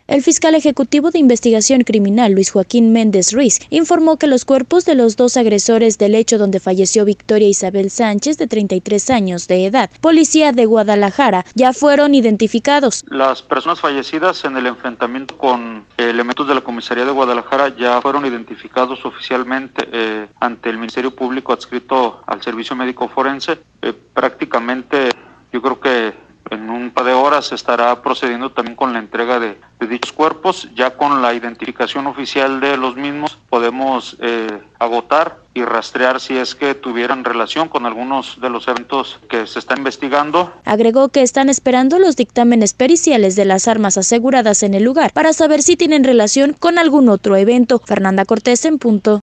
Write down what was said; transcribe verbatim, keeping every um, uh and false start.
El fiscal ejecutivo de investigación criminal, Luis Joaquín Méndez Ruiz, informó que los cuerpos de los dos agresores del hecho donde falleció Victoria Isabel Sánchez, de treinta y tres años de edad, policía de Guadalajara, ya fueron identificados. Las personas fallecidas en el enfrentamiento con elementos de la comisaría de Guadalajara ya fueron identificados oficialmente eh, ante el Ministerio Público adscrito al Servicio Médico Forense. Eh, prácticamente yo creo que en un par de horas se estará procediendo también con la entrega de, de dichos cuerpos. Ya con la identificación oficial de los mismos podemos eh, agotar y rastrear si es que tuvieran relación con algunos de los eventos que se están investigando. Agregó que están esperando los dictámenes periciales de las armas aseguradas en el lugar para saber si tienen relación con algún otro evento. Fernanda Cortés en punto.